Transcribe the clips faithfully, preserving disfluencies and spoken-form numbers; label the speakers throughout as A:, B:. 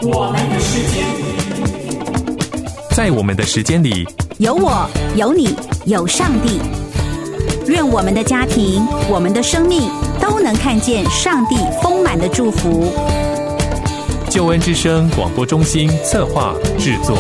A: 我们的时间，
B: 在我们的时间里，
C: 有我，有你，有上帝。愿我们的家庭，我们的生命都能看见上帝丰满的祝福。
B: 救恩之声广播中心策划制作。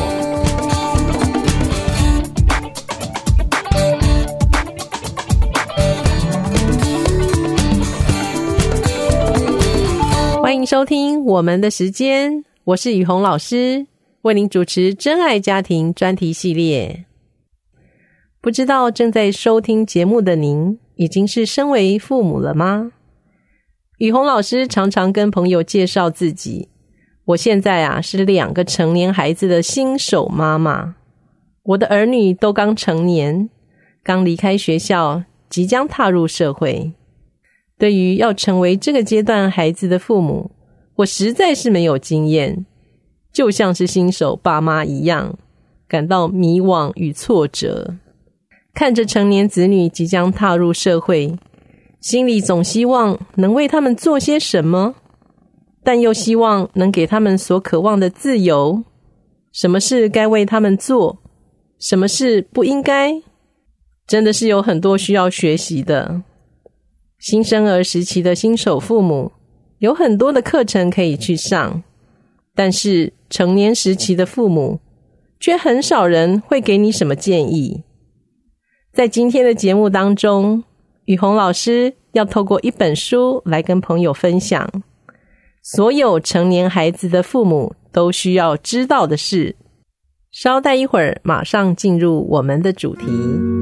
D: 欢迎收听我们的时间，我是雨虹老师，为您主持真爱家庭专题系列。不知道正在收听节目的您，已经是身为父母了吗？雨虹老师常常跟朋友介绍自己，我现在啊是两个成年孩子的新手妈妈，我的儿女都刚成年，刚离开学校，即将踏入社会。对于要成为这个阶段孩子的父母，我实在是没有经验，就像是新手爸妈一样，感到迷惘与挫折。看着成年子女即将踏入社会，心里总希望能为他们做些什么，但又希望能给他们所渴望的自由。什么事该为他们做，什么事不应该，真的是有很多需要学习的。新生儿时期的新手父母有很多的课程可以去上，但是成年时期的父母却很少人会给你什么建议。在今天的节目当中，雨虹老师要透过一本书来跟朋友分享所有成年孩子的父母都需要知道的事。稍待一会儿，马上进入我们的主题。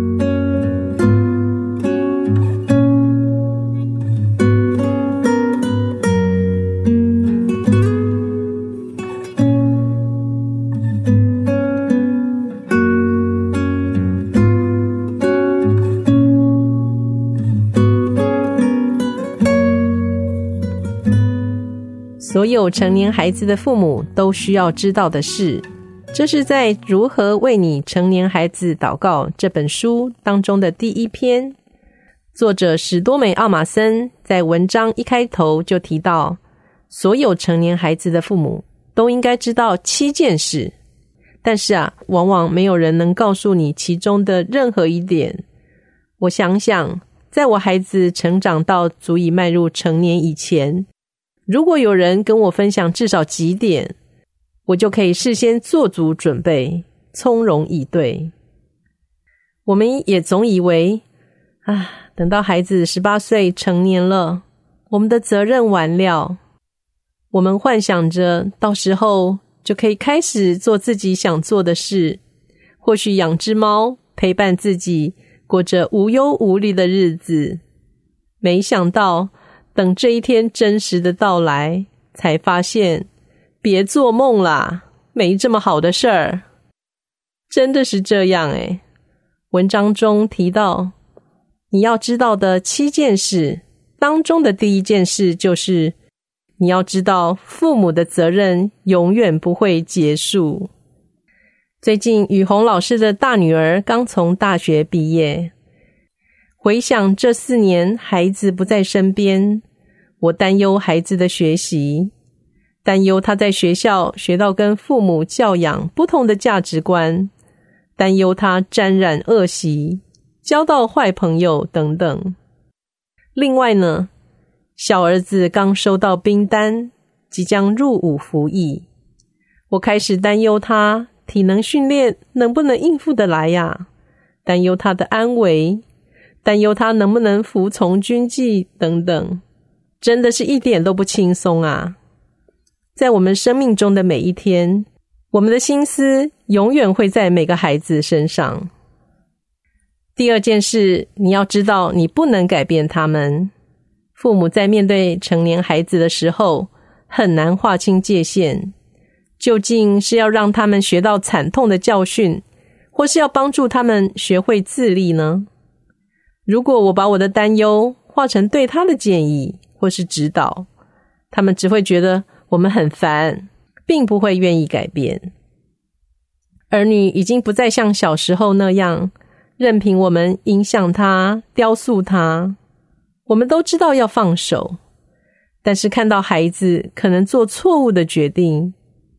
D: 所有成年孩子的父母都需要知道的事，这是在《如何为你成年孩子祷告》这本书当中的第一篇。作者史多美·奥马森在文章一开头就提到，所有成年孩子的父母都应该知道七件事，但是啊，往往没有人能告诉你其中的任何一点。我想想，在我孩子成长到足以迈入成年以前，如果有人跟我分享至少几点，我就可以事先做足准备，从容以对。我们也总以为啊，等到孩子十八岁成年了，我们的责任完了，我们幻想着到时候就可以开始做自己想做的事，或许养只猫陪伴自己，过着无忧无虑的日子。没想到等这一天真实的到来，才发现别做梦啦，没这么好的事儿。真的是这样诶。文章中提到，你要知道的七件事当中的第一件事就是，你要知道父母的责任永远不会结束。最近雨虹老师的大女儿刚从大学毕业，回想这四年孩子不在身边，我担忧孩子的学习，担忧他在学校学到跟父母教养不同的价值观，担忧他沾染恶习，交到坏朋友等等。另外呢，小儿子刚收到兵单，即将入伍服役，我开始担忧他体能训练能不能应付得来呀，担忧他的安危，担忧他能不能服从军纪等等。真的是一点都不轻松啊。在我们生命中的每一天，我们的心思永远会在每个孩子身上。第二件事，你要知道你不能改变他们。父母在面对成年孩子的时候，很难划清界限，究竟是要让他们学到惨痛的教训，或是要帮助他们学会自立呢？如果我把我的担忧化成对他的建议或是指导，他们只会觉得我们很烦，并不会愿意改变。儿女已经不再像小时候那样任凭我们影响他，雕塑他。我们都知道要放手，但是看到孩子可能做错误的决定，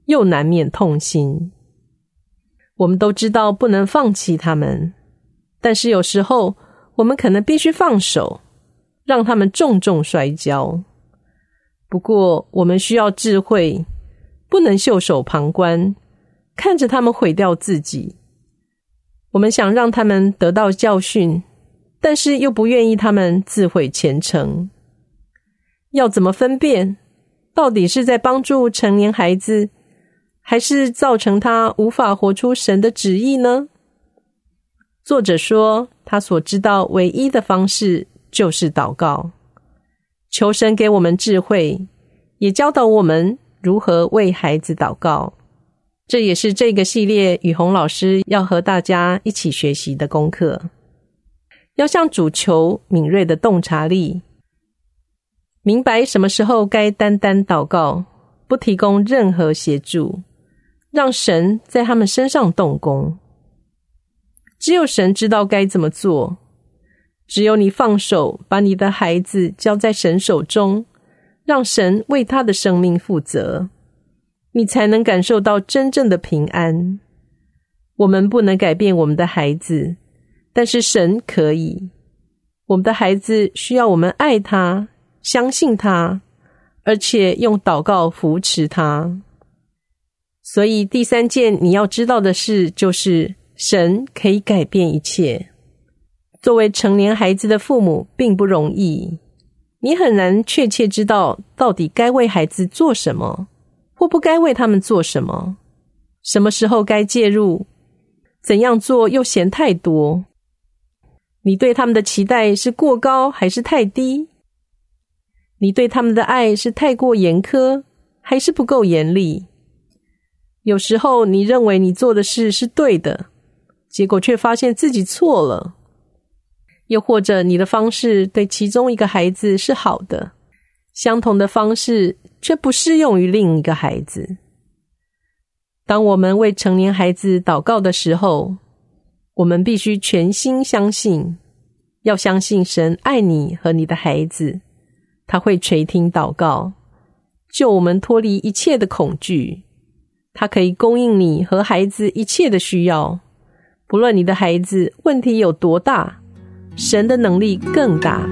D: 又难免痛心。我们都知道不能放弃他们，但是有时候我们可能必须放手，让他们重重摔跤。不过我们需要智慧，不能袖手旁观，看着他们毁掉自己。我们想让他们得到教训，但是又不愿意他们自毁前程。要怎么分辨，到底是在帮助成年孩子，还是造成他无法活出神的旨意呢？作者说，他所知道唯一的方式就是祷告，求神给我们智慧，也教导我们如何为孩子祷告。这也是这个系列雨虹老师要和大家一起学习的功课。要向主求敏锐的洞察力，明白什么时候该单单祷告，不提供任何协助，让神在他们身上动工。只有神知道该怎么做，只有你放手，把你的孩子交在神手中，让神为他的生命负责，你才能感受到真正的平安。我们不能改变我们的孩子，但是神可以。我们的孩子需要我们爱他，相信他，而且用祷告扶持他。所以第三件你要知道的事，就是神可以改变一切。作为成年孩子的父母并不容易，你很难确切知道到底该为孩子做什么，或不该为他们做什么，什么时候该介入，怎样做又嫌太多。你对他们的期待是过高还是太低？你对他们的爱是太过严苛还是不够严厉？有时候你认为你做的事是对的，结果却发现自己错了。又或者你的方式对其中一个孩子是好的，相同的方式却不适用于另一个孩子。当我们为成年孩子祷告的时候，我们必须全心相信，要相信神爱你和你的孩子，他会垂听祷告，救我们脱离一切的恐惧。他可以供应你和孩子一切的需要，不论你的孩子问题有多大，神的能力更大。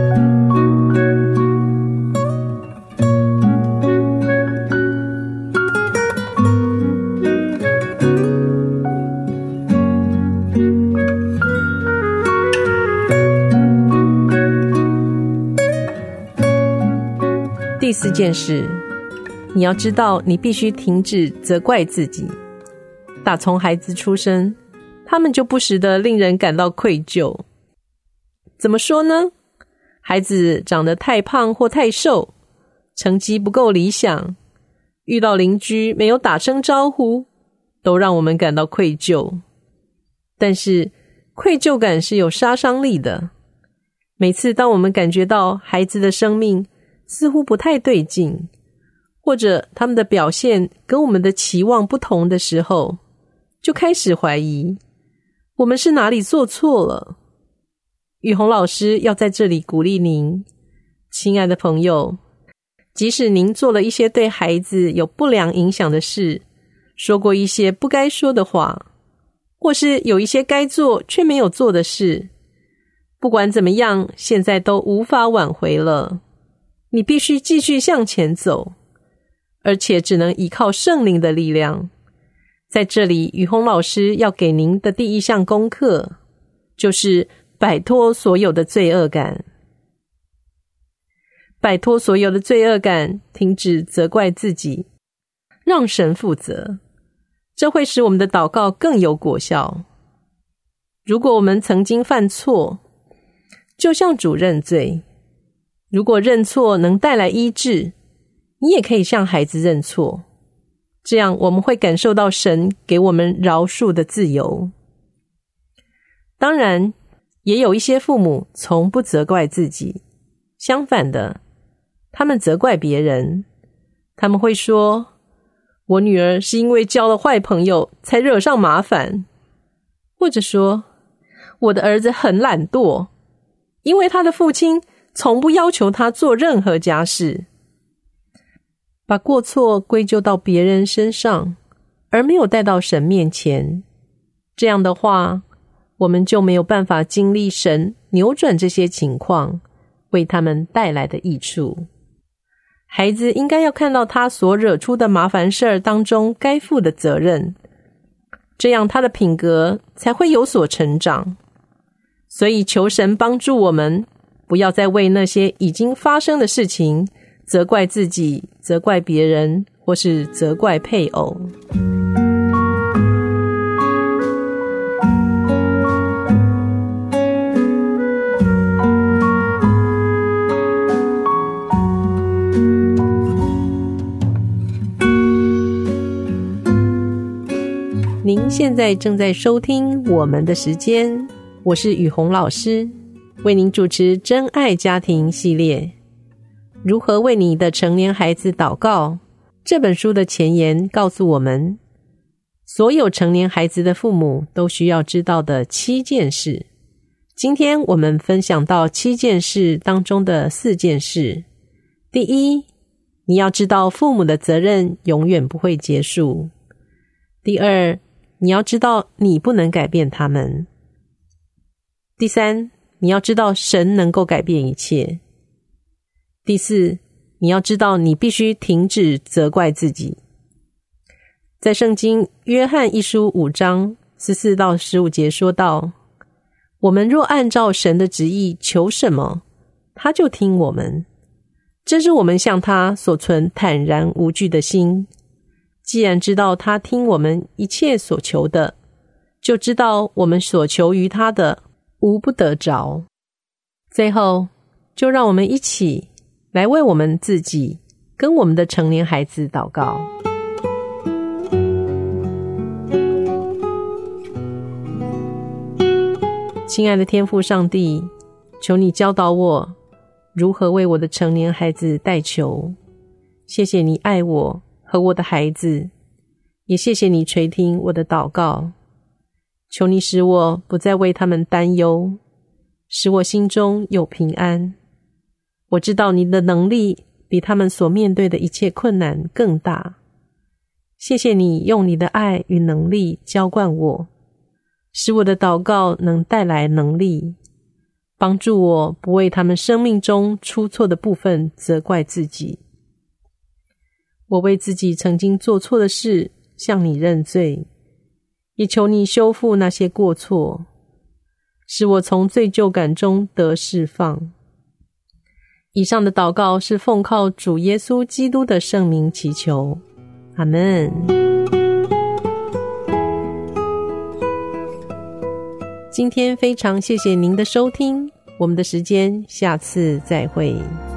D: 第四件事，你要知道你必须停止责怪自己。打从孩子出生，他们就不时地令人感到愧疚。怎么说呢？孩子长得太胖或太瘦，成绩不够理想，遇到邻居没有打声招呼，都让我们感到愧疚。但是愧疚感是有杀伤力的。每次当我们感觉到孩子的生命似乎不太对劲，或者他们的表现跟我们的期望不同的时候，就开始怀疑我们是哪里做错了。雨虹老师要在这里鼓励您，亲爱的朋友，即使您做了一些对孩子有不良影响的事，说过一些不该说的话，或是有一些该做却没有做的事，不管怎么样，现在都无法挽回了。你必须继续向前走，而且只能依靠圣灵的力量。在这里，雨虹老师要给您的第一项功课，就是摆脱所有的罪恶感。摆脱所有的罪恶感，停止责怪自己，让神负责，这会使我们的祷告更有果效。如果我们曾经犯错，就向主认罪。如果认错能带来医治，你也可以向孩子认错，这样我们会感受到神给我们饶恕的自由。当然，也有一些父母从不责怪自己，相反的，他们责怪别人。他们会说，我女儿是因为交了坏朋友才惹上麻烦，或者说，我的儿子很懒惰，因为他的父亲从不要求他做任何家事。 把过错归咎到别人身上，而没有带到神面前。这样的话，我们就没有办法经历神扭转这些情况，为他们带来的益处。孩子应该要看到他所惹出的麻烦事儿当中该负的责任，这样他的品格才会有所成长。所以求神帮助我们，不要再为那些已经发生的事情责怪自己、责怪别人，或是责怪配偶。您现在正在收听我们的时间，我是雨红老师，为您主持真爱家庭系列。如何为你的成年孩子祷告？这本书的前言告诉我们，所有成年孩子的父母都需要知道的七件事。今天我们分享到七件事当中的四件事。第一，你要知道父母的责任永远不会结束。第二，你要知道你不能改变他们。第三，你要知道神能够改变一切。第四，你要知道你必须停止责怪自己。在圣经约翰一书五章十四到十五节说道，我们若按照神的旨意求什么，他就听我们。这是我们向他所存坦然无惧的心。既然知道他听我们一切所求的，就知道我们所求于他的无不得着。最后，就让我们一起来为我们自己跟我们的成年孩子祷告。亲爱的天父上帝，求你教导我如何为我的成年孩子代求。谢谢你爱我和我的孩子，也谢谢你垂听我的祷告。求你使我不再为他们担忧，使我心中有平安。我知道你的能力比他们所面对的一切困难更大。谢谢你用你的爱与能力浇灌我，使我的祷告能带来能力，帮助我不为他们生命中出错的部分责怪自己。我为自己曾经做错的事向你认罪，也求你修复那些过错，使我从罪疚感中得释放。以上的祷告是奉靠主耶稣基督的圣名祈求，阿们。今天非常谢谢您的收听，我们的时间下次再会。